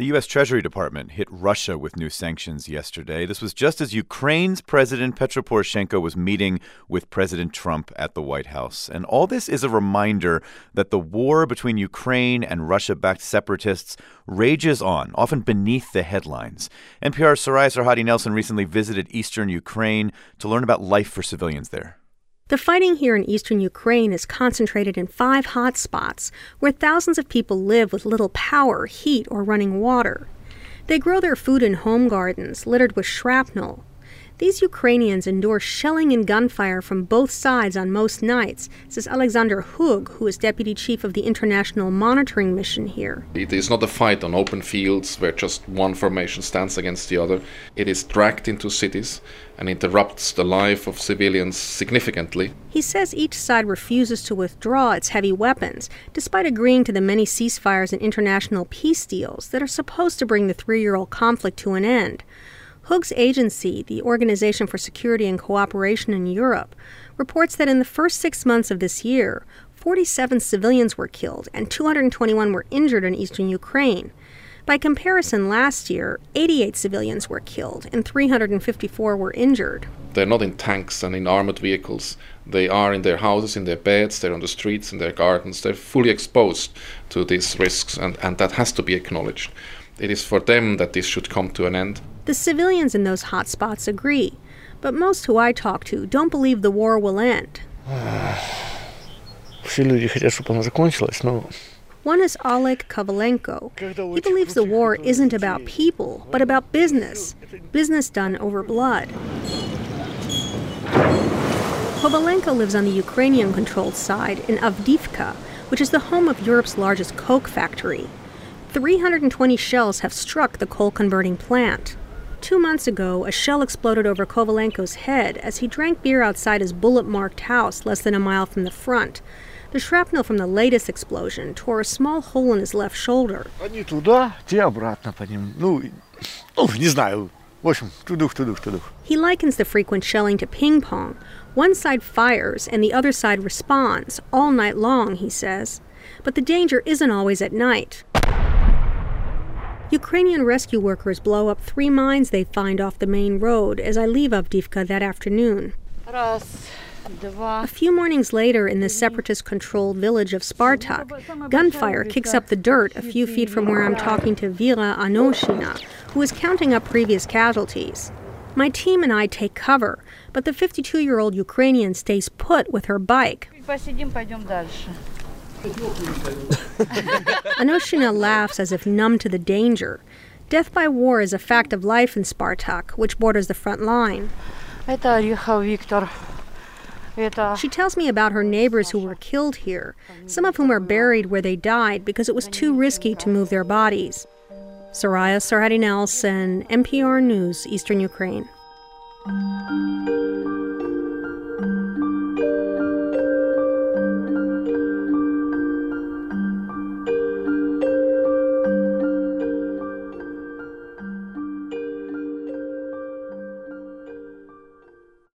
The U.S. Treasury Department hit Russia with new sanctions yesterday. This was just as Ukraine's President Petro Poroshenko was meeting with President Trump at the White House. And all this is a reminder that the war between Ukraine and Russia-backed separatists rages on, often beneath the headlines. NPR's Soraya Sarhadi Nelson recently visited eastern Ukraine to learn about life for civilians there. The fighting here in eastern Ukraine is concentrated in 5 hot spots where thousands of people live with little power, heat, or running water. They grow their food in home gardens littered with shrapnel. These Ukrainians endure shelling and gunfire from both sides on most nights, says Alexander Hug, who is deputy chief of the International Monitoring Mission here. It is not a fight on open fields where just one formation stands against the other. It is dragged into cities and interrupts the life of civilians significantly. He says each side refuses to withdraw its heavy weapons, despite agreeing to the many ceasefires and international peace deals that are supposed to bring the 3-year-old conflict to an end. Hug's agency, the Organization for Security and Cooperation in Europe, reports that in the first 6 months of this year, 47 civilians were killed and 221 were injured in eastern Ukraine. By comparison, last year, 88 civilians were killed and 354 were injured. They're not in tanks and in armored vehicles. They are in their houses, in their beds, they're on the streets, in their gardens. They're fully exposed to these risks, and that has to be acknowledged. It is for them that this should come to an end. The civilians in those hot spots agree, but most who I talk to don't believe the war will end. One is Oleg Kovalenko. He believes the war isn't about people, but about business. Business done over blood. Kovalenko lives on the Ukrainian-controlled side in Avdiivka, which is the home of Europe's largest coke factory. 320 shells have struck the coal-converting plant. 2 months ago, a shell exploded over Kovalenko's head as he drank beer outside his bullet-marked house less than a mile from the front. The shrapnel from the latest explosion tore a small hole in his left shoulder. He likens the frequent shelling to ping pong. One side fires and the other side responds, all night long, he says. But the danger isn't always at night. Ukrainian rescue workers blow up 3 mines they find off the main road as I leave Avdiivka that afternoon. A few mornings later, in the separatist-controlled village of Spartak, gunfire kicks up the dirt a few feet from where I'm talking to Vera Anoshina, who is counting up previous casualties. My team and I take cover, but the 52-year-old Ukrainian stays put with her bike. Anoshina laughs as if numb to the danger. Death by war is a fact of life in Spartak, which borders the front line. She tells me about her neighbors who were killed here, some of whom are buried where they died because it was too risky to move their bodies. Soraya Sarhadi Nelson, NPR News, Eastern Ukraine.